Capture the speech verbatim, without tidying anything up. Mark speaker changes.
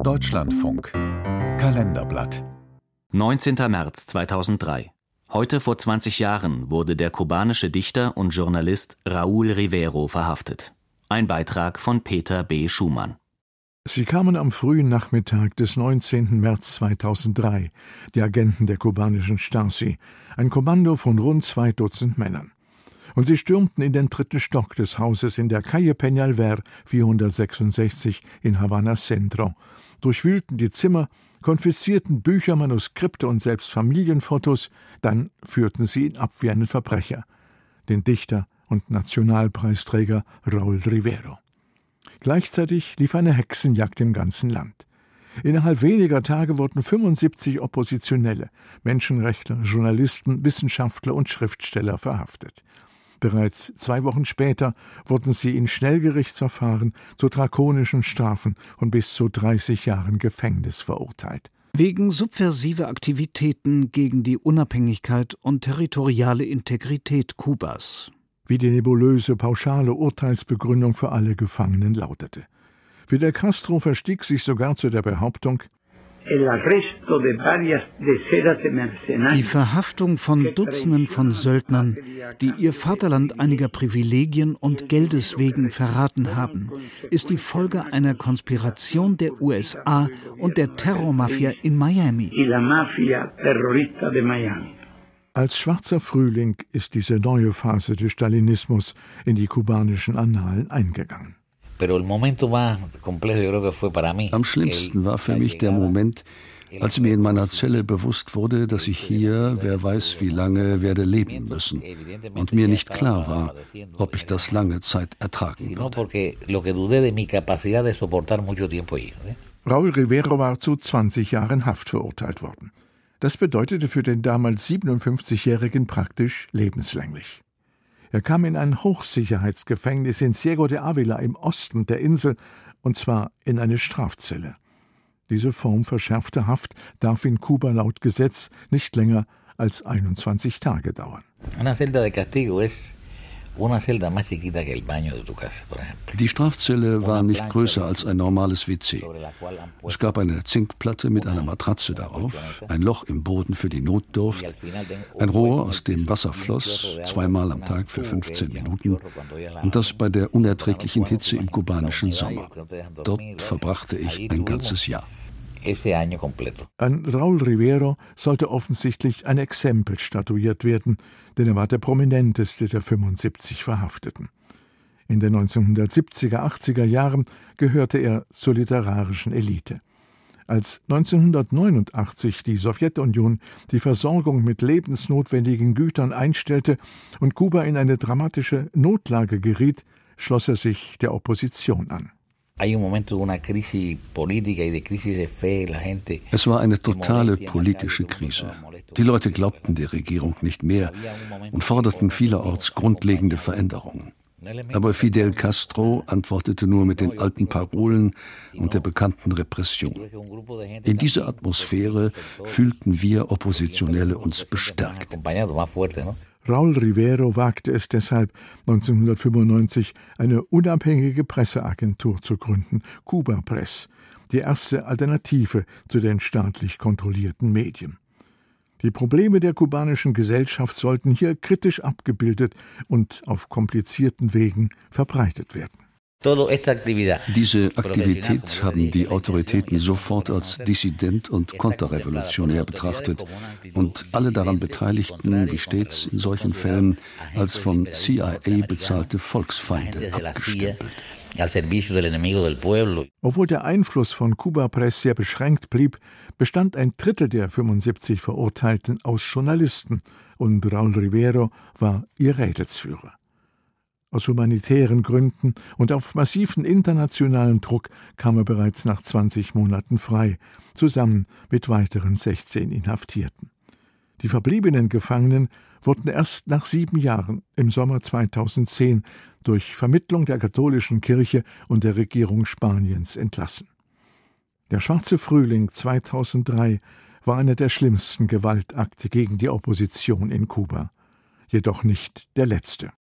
Speaker 1: Deutschlandfunk Kalenderblatt
Speaker 2: neunzehnter März zweitausenddrei. Heute vor zwanzig Jahren wurde der kubanische Dichter und Journalist Raúl Rivero verhaftet. Ein Beitrag von Peter B. Schumann.
Speaker 3: Sie kamen am frühen Nachmittag des neunzehnten März zweitausenddrei, die Agenten der kubanischen Stasi, ein Kommando von rund zwei Dutzend Männern. Und sie stürmten in den dritten Stock des Hauses in der Calle Peñalver vierhundertsechsundsechzig in Havana Centro, durchwühlten die Zimmer, konfiszierten Bücher, Manuskripte und selbst Familienfotos, dann führten sie ihn ab wie einen Verbrecher, den Dichter und Nationalpreisträger Raúl Rivero. Gleichzeitig lief eine Hexenjagd im ganzen Land. Innerhalb weniger Tage wurden fünfundsiebzig Oppositionelle, Menschenrechtler, Journalisten, Wissenschaftler und Schriftsteller verhaftet. Bereits zwei Wochen später wurden sie in Schnellgerichtsverfahren zu drakonischen Strafen und bis zu dreißig Jahren Gefängnis verurteilt.
Speaker 4: Wegen subversiver Aktivitäten gegen die Unabhängigkeit und territoriale Integrität Kubas.
Speaker 3: Wie die nebulöse, pauschale Urteilsbegründung für alle Gefangenen lautete. Fidel Castro verstieg sich sogar zu der Behauptung,
Speaker 4: die Verhaftung von Dutzenden von Söldnern, die ihr Vaterland einiger Privilegien und Geldes wegen verraten haben, ist die Folge einer Konspiration der U S A und der Terrormafia in Miami.
Speaker 3: Als schwarzer Frühling ist diese neue Phase des Stalinismus in die kubanischen Annalen eingegangen.
Speaker 5: Am schlimmsten war für mich der Moment, als mir in meiner Zelle bewusst wurde, dass ich hier, wer weiß wie lange, werde leben müssen und mir nicht klar war, ob ich das lange Zeit ertragen würde.
Speaker 3: Raúl Rivero war zu zwanzig Jahren Haft verurteilt worden. Das bedeutete für den damals siebenundfünfzigjährigen praktisch lebenslänglich. Er kam in ein Hochsicherheitsgefängnis in Ciego de Ávila im Osten der Insel, und zwar in eine Strafzelle. Diese Form verschärfter Haft darf in Kuba laut Gesetz nicht länger als einundzwanzig Tage dauern.
Speaker 5: Die Strafzelle war nicht größer als ein normales W C. Es gab eine Zinkplatte mit einer Matratze darauf, ein Loch im Boden für die Notdurft, ein Rohr, aus dem Wasser floss, zweimal am Tag für fünfzehn Minuten, und das bei der unerträglichen Hitze im kubanischen Sommer. Dort verbrachte ich ein ganzes Jahr.
Speaker 3: An Raúl Rivero sollte offensichtlich ein Exempel statuiert werden, denn er war der prominenteste der fünfundsiebzig Verhafteten. In den neunzehnhundertsiebziger, achtziger Jahren gehörte er zur literarischen Elite. Als neunzehnhundertneunundachtzig die Sowjetunion die Versorgung mit lebensnotwendigen Gütern einstellte und Kuba in eine dramatische Notlage geriet, schloss er sich der Opposition an.
Speaker 5: Es war eine totale politische Krise. Die Leute glaubten der Regierung nicht mehr und forderten vielerorts grundlegende Veränderungen. Aber Fidel Castro antwortete nur mit den alten Parolen und der bekannten Repression. In dieser Atmosphäre fühlten wir Oppositionelle uns bestärkt.
Speaker 3: Raúl Rivero wagte es deshalb, neunzehnhundertfünfundneunzig eine unabhängige Presseagentur zu gründen, Cuba Press, die erste Alternative zu den staatlich kontrollierten Medien. Die Probleme der kubanischen Gesellschaft sollten hier kritisch abgebildet und auf komplizierten Wegen verbreitet werden.
Speaker 5: Diese Aktivität haben die Autoritäten sofort als dissident und konterrevolutionär betrachtet und alle daran Beteiligten, wie stets in solchen Fällen, als vom C I A bezahlte Volksfeinde abgestempelt.
Speaker 3: Obwohl der Einfluss von Cuba Press sehr beschränkt blieb, bestand ein Drittel der fünfundsiebzig Verurteilten aus Journalisten und Raúl Rivero war ihr Rädelsführer. Aus humanitären Gründen und auf massiven internationalen Druck kam er bereits nach zwanzig Monaten frei, zusammen mit weiteren sechzehn Inhaftierten. Die verbliebenen Gefangenen wurden erst nach sieben Jahren im Sommer zweitausendzehn durch Vermittlung der katholischen Kirche und der Regierung Spaniens entlassen. Der schwarze Frühling zweitausenddrei war einer der schlimmsten Gewaltakte gegen die Opposition in Kuba, jedoch nicht der letzte.